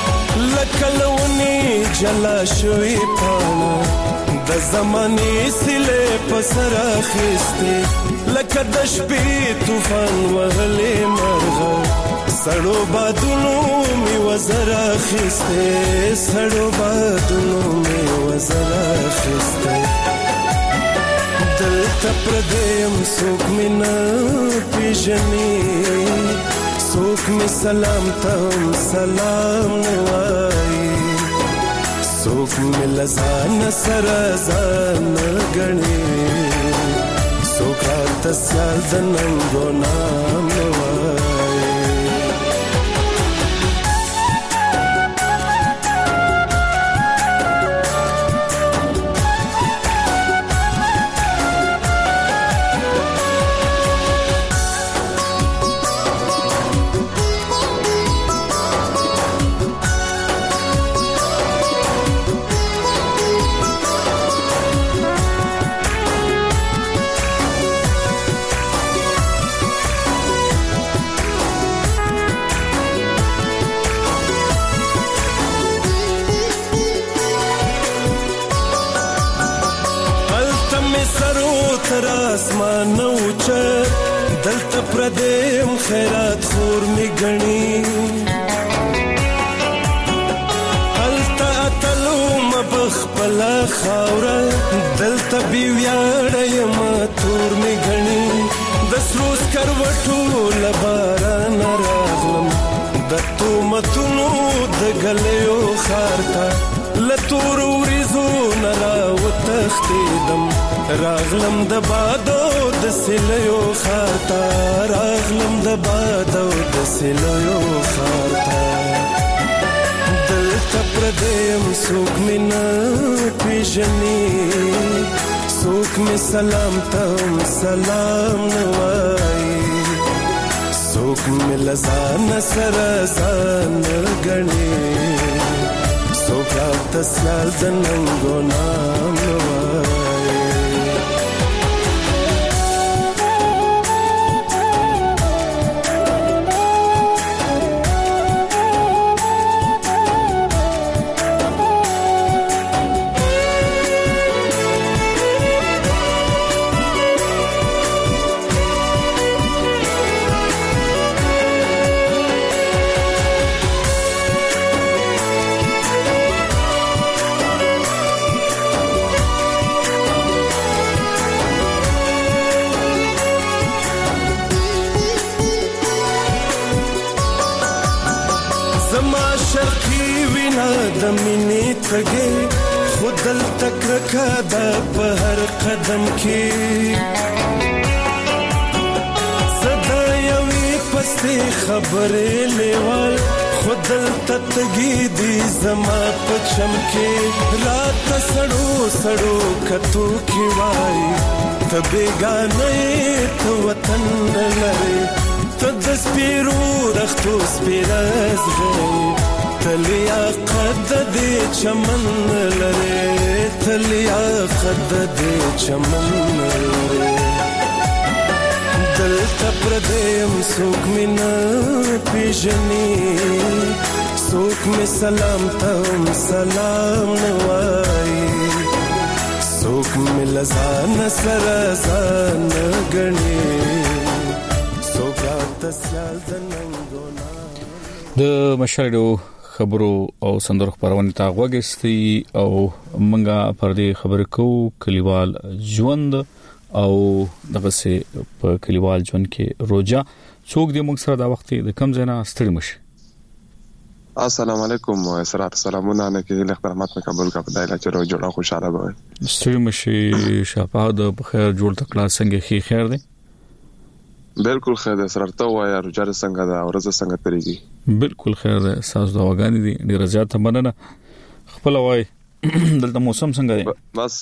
S15: لکلونی جلا شوی پانا د زماني سله پسر اخسته لکه د شپې طوفان وهلې مرغه سړو بادونو می وزرا خسته سړو بادونو می وزرا خسته دلته پردیم څوک مینا پیژني څوک می سلام ته سلام نوای څوک می لزان سره ځان غني څوک راته سیال د ننګو نام نوای اسمان اوچه دلته پردیم خیرات خور می گنی هلته اتلو مبخپلا خاوره دلته بیویاړی ماتور می گنی د سروس کروټو لباران راغلم د تومتونو د گلیو خارتا لتور وریزو نرا وتختیدم راغلم د بادو د سلیو خارتا راغلم د بادو د سلیو خارتا دلته پردیم څوک مینا پیژني څوک می سلام ته سلام نوای څوک می لزان سره ځان غني څوک راته سیال د ننګو نام نوای زما شرقي وینا د مینې تګې خودل تکرکا د په هر قدم کې صدا یوې پسې خبرې لیوال خودل تتګې دي زما په چم کې رات سړو سړو کتو کې وای ته بیگانه ته وطن لري ته د سپیرو رختو سپیرز غي تلیا قد دې چمن لري تلیا قد دې چمن لري دل تپر دې سوک مینا پیژني سوک می سلام ته سلام نوای سوک می لزان سر زان غني سوک رات سیال زنګونا
S1: د مشاهده خبرو او سندرو خبرونه تا غوګستی او منګه پر دې خبرې کو کلیوال ژوند او دغه سه په کلیوال ژوند کې روجا څوک دې موږ سره دا وخت د کم ځای نه ستړي مشي.
S11: السلام علیکم اسرار سلامونه نه کې له خدمت مې قبول کا په دایله چې رو جوړه خوشاله وي
S1: ستړي مشي شفاعت په خیر جوړ تکلا څنګه خیر دی
S11: بالکل خیر ده سره ته وای روجر څنګه دا ورځ څنګه تریږي
S1: بالکل خیر ده ساز دواګانی دي ډیر زیات مننه خپل وای دلته موسم څنګه دی
S11: بس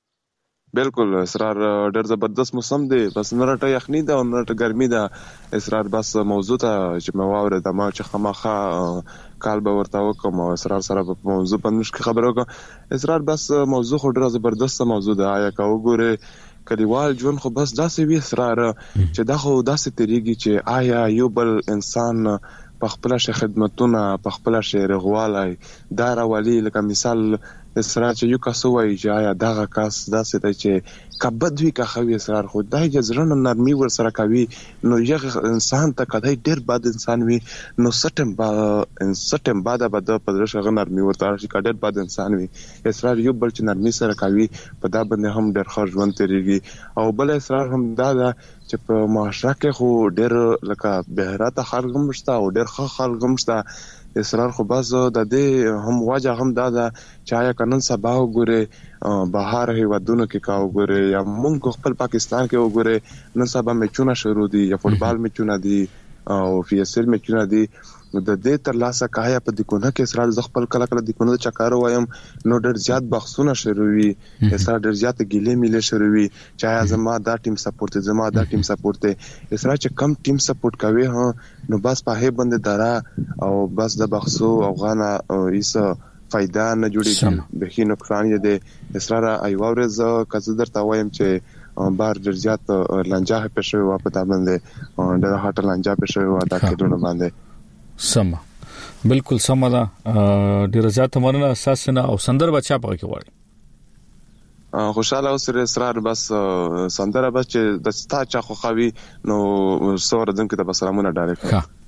S11: بالکل اسرار ډېر زبردست موسم دی بس نرټه یخنی ده او نرټه ګرمي ده اسرار بس موضوع ته چې مواوره د ما چې خامخا کال به ورته وکم او اسرار سره په موضوع باندې خبرو کوم اسرار بس موضوع خو ډېر زبردست موضوع ده آیا کا وګوره کلیوال ژوند خو بس داسې وی اسرار چې دا خو داسې طریقې چې آیا یو بل انسان په خپل خدمتونه په خپل رغوالای دا راولي لکه مثال اسرار چې یو کس وایي چې آیا دغه کس داسې دی چې کبد وی کا خوي اسرار خو دای جزرن نرمي ور سره کوي نو یو انسان ته کدی ډیر بد انسان وي نو سټم بعد په درشه نرمي ورته شي کډر بد انسان وي اسرار یو بل چې نرمي سره کوي په دا باندې هم ډیر ښه ژوند تیریږي او بل اسرار هم دا چې په معاشره کې خو ډیر لکه بهراته خلک مشته او ډیر ښه خلک مشته اسرار خو باز د دې هم واجه هم دا چې آیا کنن سبا وګوره بهر هیوادونو کې کا وګوره یا مونږ خپل پاکستان کې وګوره نن سبا میچونه شروع دي یا فوتبال میچونه دي او فیصل میچونه دي د دې تر لاسه کایا په دکونه کې اسرار ز خپل کله کله دکونه چکارو وایم نو ډېر زیات بحثونه شروع وي اسرار ډېر زیات ګیلې میلې شروع وي چې زما دا ټیم سپورټ زما دا ټیم سپورټ اسرار چې کم ټیم سپورټ کوي ها نو بس په هي باندې دارا او بس د بحثو او غانا ایسه فائدہ نه جوړیږي به هي نقصان یې ده اسرار ایوورز کزه درته وایم چې بار ډېر زیات لنجا پېښوي په تا باندې ډېر هټ لنجا پېښوي دا کېدونه باندې
S1: سما بالکل سما دا ډیر زیات مننه اساسنه او سندر بچا پکې وړي
S11: خوشاله اوسره اسرار بس سندره بس چې د ستا چا خو خوي نو سور دن کې د سلامونه ډایرکټ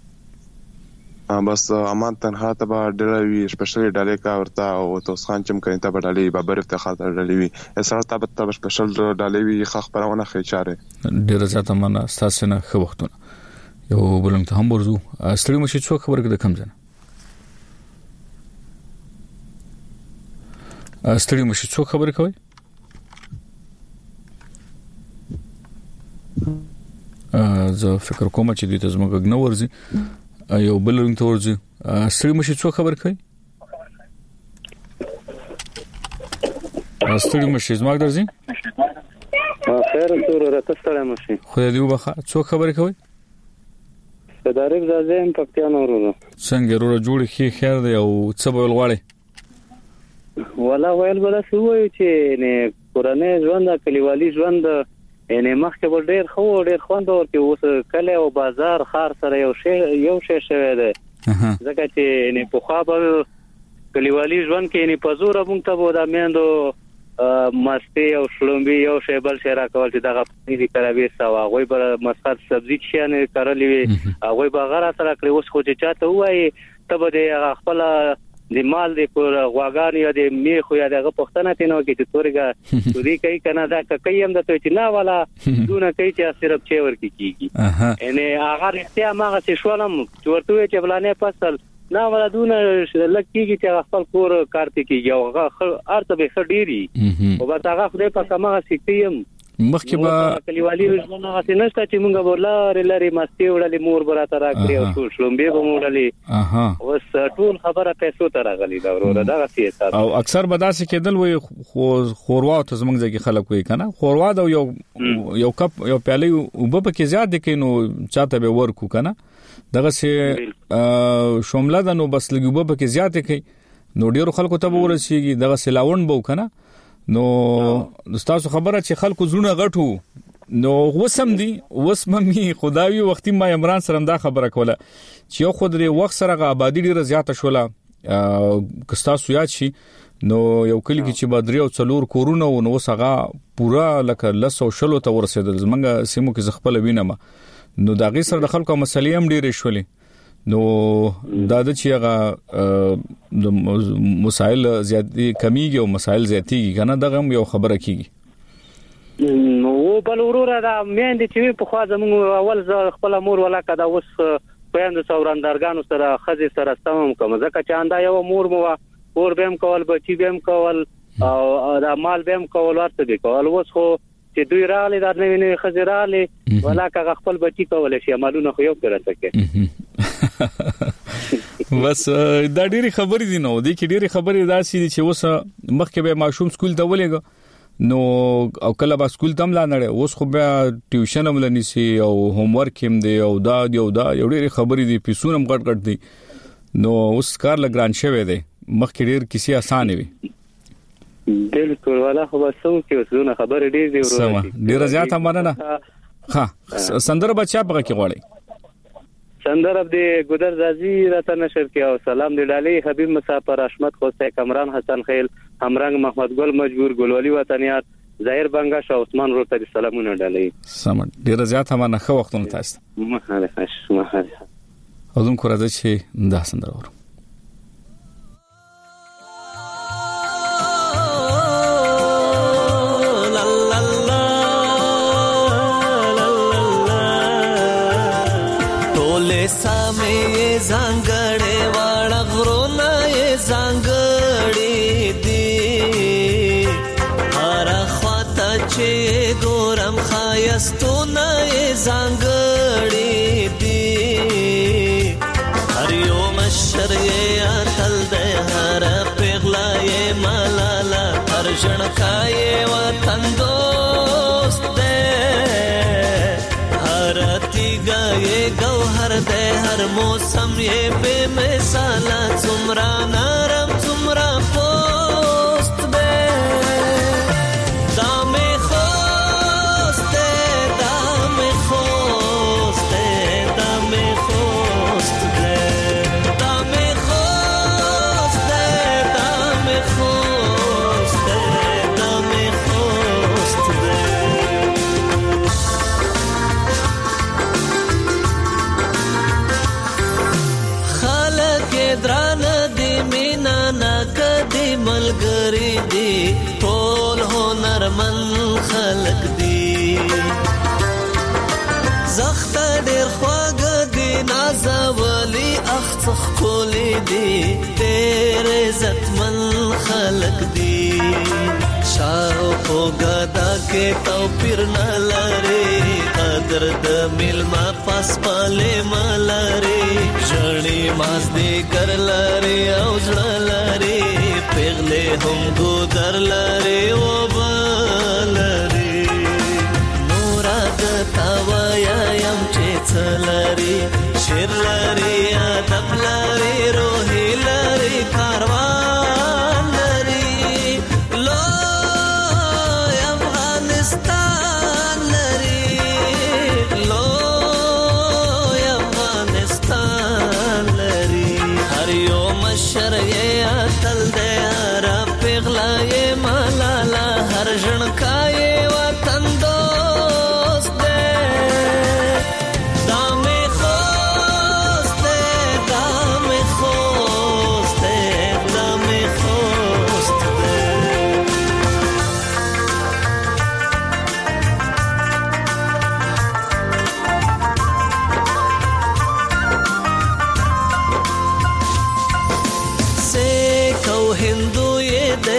S11: بس امان تنها ته به ډېروي سپیشل ډالې کا ورته او توس خان چم کین ته ډالې بابر افتخار ته ډالې وي اسرار ته به سپیشل ډالې وي خخ پرونه خېچاره
S1: ډیر زیات مننه اساسنه خو وختونه یو بلنګ ته هم ورزو ستړي مشي څو خبره کې د کم ځنه ستړي مشي څو خبره کوي زه فکر کوم چې دې ته زموږ غنو ورزي یو بلنګ ته ورزي ستړي مشي څو خبره کوي ستړي مشي زموږ درځي
S16: خیر تور راته ستړي مشي
S1: خو دې وبخه څو خبره کوي
S16: صدارک زازم پکتیا نورو
S1: څنګه ورو جوړ خیر دی او څه به ولغړي
S16: ولا ویل بل څه وایي چې نه قرانه ژوند کلیوالي ژوند یعنی مخکې ډېر خو ډېر خوند ورته اوس کله او بازار خار سره یو شی شوی دی ځکه چې نه په خوا به کلیوالي ژوند کې نه پزور مونږ ته ودا میندو مستی او شلومبي یو شی بل شی راکول چې دغه دې کراوي سوا غوي بر مسخر سبزی چې نه کارلې وي غوي بغیر سره کړی اوس خو چې چاته وایي تبه دې خپل د مال د کور غواګان یا د میخو یا دغه پښتنه تینو کې چې تورګه دوی کوي کنه دا کوي هم د ته چې نه والا دونه کوي چې صرف چې ورکی کیږي یعنی هغه رښتیا ماغه چې شولم چې ورته چې بلانه فصل نه ولادونه لکېږي چې خپل کور کار کوي او هغه ارته به خډيري او به هغه خدای په کومه سکتیم
S1: مخکې به
S16: کلیوالي ژوند هغه نشته چې موږ ورلارې مستي وړلې مور براته راکړي او ټول شلمبه به وړلې اوس ټول خبره پیسو ته راغلي دا وروره دا سیاست
S1: او اکثر بداسه کېدل وي خوروا ته زمونږ ځکه خلک وي کنه خوروا دا یو کپ یو پیاله وب په کې زیات دي کینو چاته به ورکو کنه دغه سي شومله د نو بس لګوب په کې زیات کوي نو ډیرو خلکو ته ورسیږي دغه سلاون بو کنه نو تاسو خبره چې خلکو زونه غټو نو وسم دي وسممي خدایي وختي ما عمران سره دا خبره کوله چې یو خود لري وخت سره آبادی ډیره زیاته شوله کستاسو یاد شي نو یو کلی کې چې بدري او څلور کورونه نو وسغه پورا لکه لسو شلو ته ورسېدل زمنګ سیمو کې خپل وینم نو دا غي سره د خلکو مسلې هم ډېرې شولې نو دا د چې هغه د مسائل زیاتې کمیږي او مسائل زیاتېږي کنه دغه یو خبره کیږي
S16: نو بل وروره دا مېند چې په خوا زموږ اول خپل مور ولاکه دا اوس پېند څوراندارګانو سره خزي سره ستوم کوم ځکه چې انده یو مور مو اور بهم کول بچي بهم کول او دا مال بهم کول ورته دی کول اوس خو چې دوی راغلي دا نوې خزرالي ولاکه خپل بچي کول شي مالونه خو یو کرته کې
S1: بس دا ډېری خبرې دي نو د کې ډېری خبرې داسې دي چې اوس مخکې به ماشوم سکول ته ولېګو نو او کله به سکول ته ملانړې اوس خو به ټیوشن هم لنيسي او هوم ورک هم دی او دا یو ډېری خبرې دي پیسونه هم غټ دي نو اوس کار لګران شوی دی مخکې ډېر کیسې اسانه وي
S16: بالکل ولا خو بسو کې وسونه خبر ډېر دی
S1: ورو ډېر زیات مننه ها سندره بچا په کې غواړي
S16: سندره د ګودر زازي راته نشر کې او سلام دی ډالي حبيب مسافر اشمت خوسته کمران حسن خیل همرنګ محمد ګل مجبور ګلولي وطنيات ظاهر بنگا شاه عثمان ورته سلامونه ډالي
S1: سم ډېر زیات مننه خو وختونه تاسو
S16: مهاله
S1: اذن کو راځي چې دا سندره ورو
S8: سامې زنګړې واړه غرونه زنګړې دي هر خواته چې ګورم خایستونه زنګړې دي هر یو مشر یې اتل ده هر پیغلا یې ملالا هر ژړکای وطن دوست ده هر تیګه گوهر ده هر موسم یې بے مثال څومره نرم څومره پوست ده دامه خوست دامه خوست دامه خوست ده دامه خوست دامه خوست دامه خوست ده دران دی مینا نا کدی ملګری دی ټول هنرمن خلق دی زخت ډیر خواږ دی نازولی اخڅخ کولی دی ډیر عزتمن خلق دی شاو په غدا کې توپیر نه لري قدر د ملما پاس پاله مالري ژړې ماز دې کر لري او ځړ لري پیغله هم ګودر لري او بلري نور غتا ویا يم چې څلري شیر لري ادب لري روح لري کاروان لري تل دې را پیغلا یې ملالا هر ژړکای وطن دوست دې دامه خوست دامه خوست دامه خوست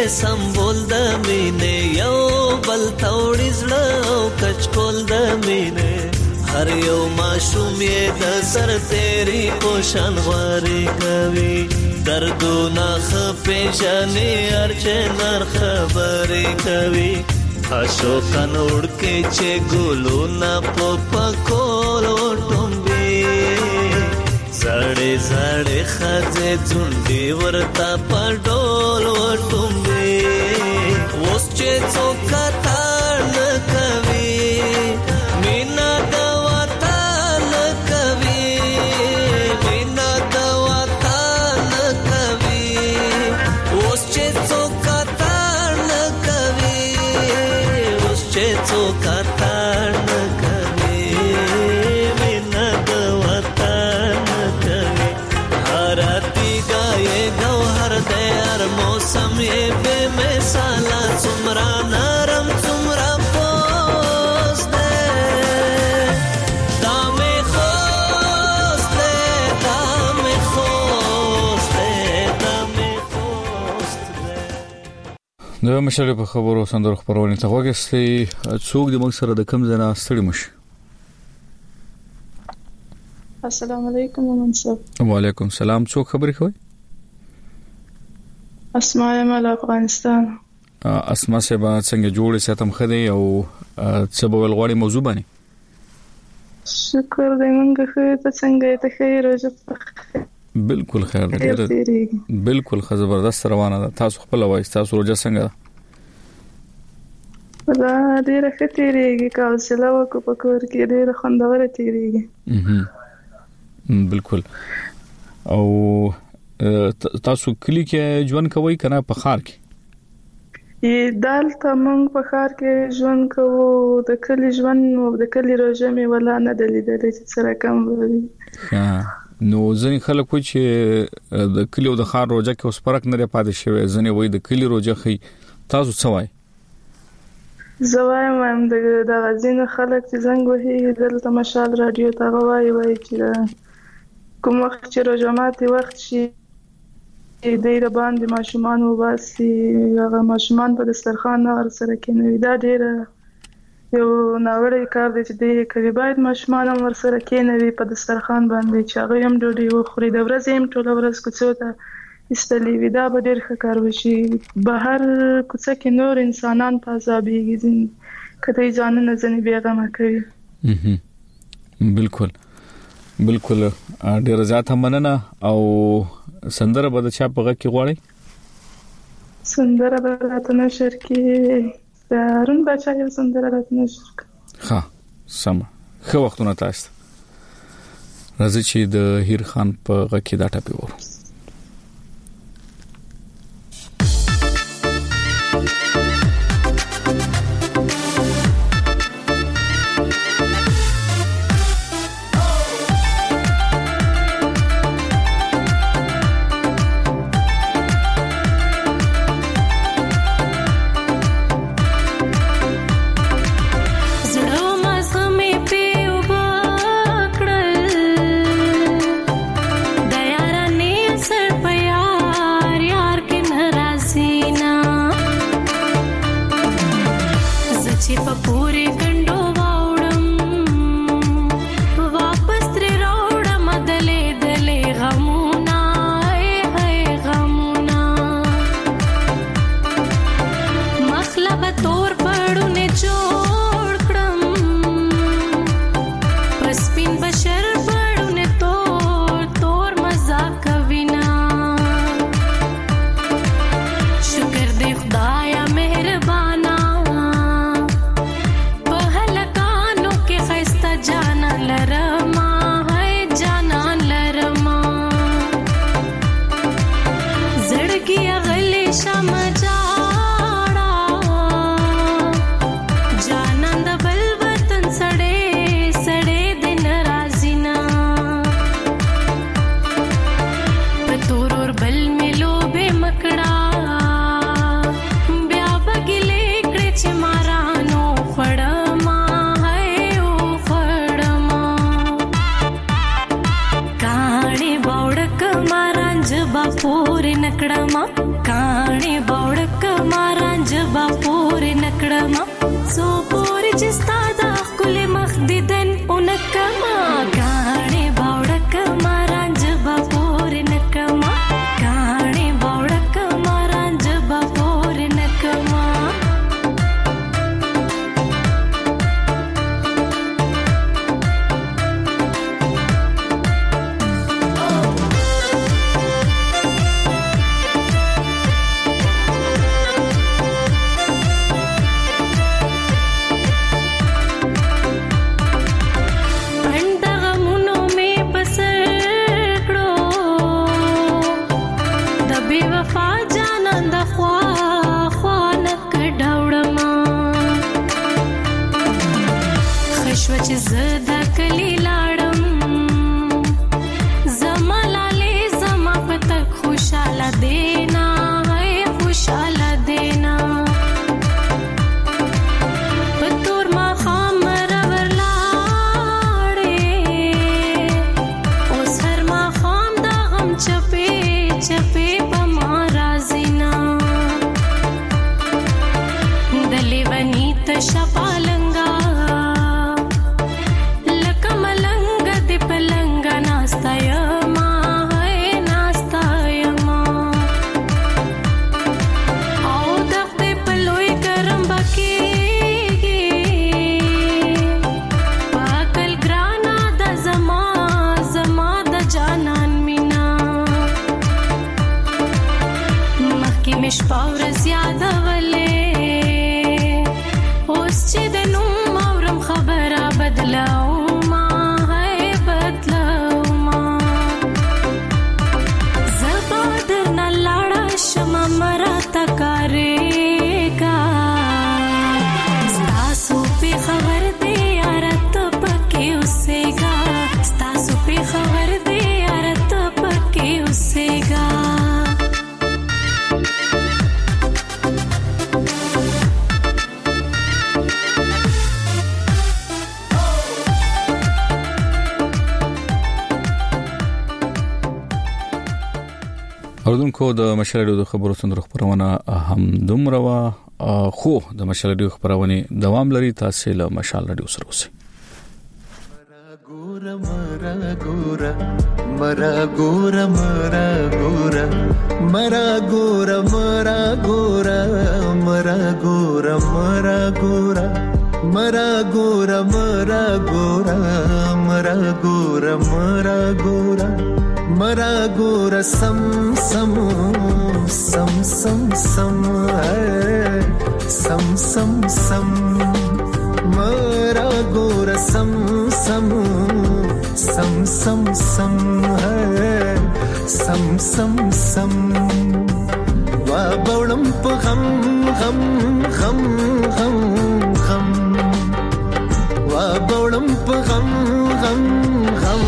S8: سمبول د مینې یو بل توړي زړه او کچکول د مینې هر یو معشوم یې د سر تیری پوشان غواري کوي دردونه خپېژنې هر نر خبرې کوي اشوکان وړکې چې ګلونه په پکول وټومبي زړې زړې ښځې ځونډې ورته په ډول وټومبي اوس چې څوک کتار نه کوي مینا د وطن کوي مینا د وطن کوي اوس چې څوک کتار نه کوي اوس چې څوک کتار نه کوي مینا د وطن کوي هر تیګه یې گوهر دی هر موسم یې بے مثاله څومره نرم څومره پوست دی دا مې خوست دی دا مې خوست دی دا مې خوست دی.
S1: د مشال په خبرو سندرو خبرونه ته وګورئ څوک د موږ سره د کم ځای نه ستړي مشي.
S17: السلام علیکم منصب.
S1: وعلیکم السلام. څوک خبرې کوي؟
S17: اسماء مال افغانستان.
S1: اسماء سبا څنګه جوړې ساتم خدي او څه بول غوړي موضوع باندې؟
S17: شکر دې مونږ خو ته څنګه ته خیر روزه
S1: بالکل خیر ده. بالکل زبردست روانه ده. تاسو خپل وایي تاسو روزه څنګه ده؟
S17: دا ډیره ښه تیریږي کاوسله وکړو په کور کې ډیره خوندوره تیریږي.
S1: بالکل. او تاسو کلی کې ژوند کوئ کنه په ښار کې؟
S17: دلته موږ په ښار کې ژوند کوو. د کلی ژوند او د کلی روزه مې ولا نه د لیدلې چې سره کم وي.
S1: نو ځینې خلک وایي چې د کلی او د ښار روزه کې اوس فرق نه پاتې شوی. ځینې وایي د کلی روزه خي. تاسو څه وایي؟
S17: زه وایم د غزین خلک چې زنګ وهي دلته مشال رادیو ته وایي چې کوم وخت چې روزه ماتي وخت شي ډیر باندې ماشومان وباسي هغه ماشومان په دسترخوان نه سره کېنوي. دا ډیر یو ناوړی کار دی چې دی کوي. باید ماشومان هم ورسره کېنوي په دسترخوان باندې چې هغه هم ډوډۍ وخوري. د ورځې هم ټوله ورځ کوڅو ته ایستلې وي. دا به ډیر ښه کار وشي. بهر کوڅه کې نور انسانان په عذابېږي کته یې ځانونه ځنې بېغمه کوي.
S1: بالکل بالکل. ډیر زیاته مننه. او سندره به د چا په غږ کې غواړي؟
S17: سندره به راته نشر کې هارون بچا یو سندره راته نشر کې.
S1: ها سم. ښه وختونه تاسو راځي چې د هیر خان په غږ کې دا ټاپي وو.
S18: दयारा ने پورې نکړما کانې بوړک ماران جبا پورې نکړما سو پورې چستا دا خپل مخ دیدن اونکما کانې بوړک ماران جبا پورې نکړما کانې بوړک ماران جبا پورې نکړما چې زدا کلی لاړم زما لاله زما پته خوشاله دینا ہے خوشاله دینا پتور ما خامر ورلاړې اوس هر ما خام دا غم چپې چپې په ما رازینا دلی ونی ته شپالنګا شپاور زیاده ولې اوس چې د نوم اورم خبره بدلاو ما ہے بدلاو ما زبا درنا لاړه شمه مراته کارېګا ستاسو په خبر دی یارت پکې اوسېګا ستاسو په خبر دی یارت پکې اوسېګا
S1: اوردونکو د مشال رادیو د خبرو سندرو خبرونه هم دومره وا خو د مشال رادیو خبرونه دوام لري تاسو له مشال رادیو سره اوسئ
S8: مرا ګورا مرا ګورا مرا ګورا مرا ګورا مرا ګورا مرا ګورا مرا ګورا مرا ګورا مرا ګورا مرا ګورا مرا ګورا مرا ګورا سم سم سم سم سم سم سم سم مرا ګورا سم سم سم سم سم سم سم سم وا بولم په غم غم غم غم غم وا بولم په غم غم غم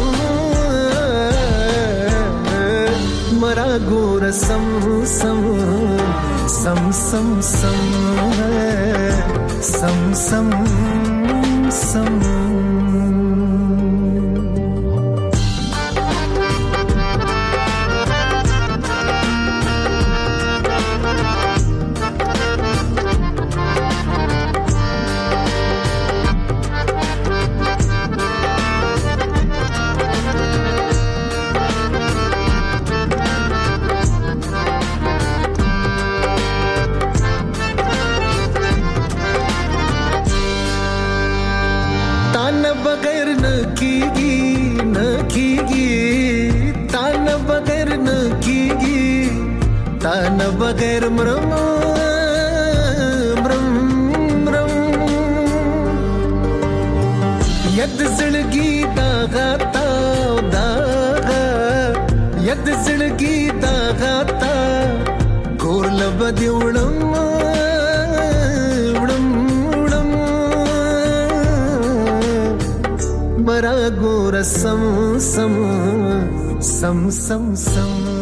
S8: مرا ګور سم سم سم سم سم سم سم سم तान बगैर मरम मरम मरम यद जिंदगी दागा ताव दागा यद जिंदगी दागा ता गोर लबदी उड़म उड़म उड़म मरा गोर सम सम सम सम सम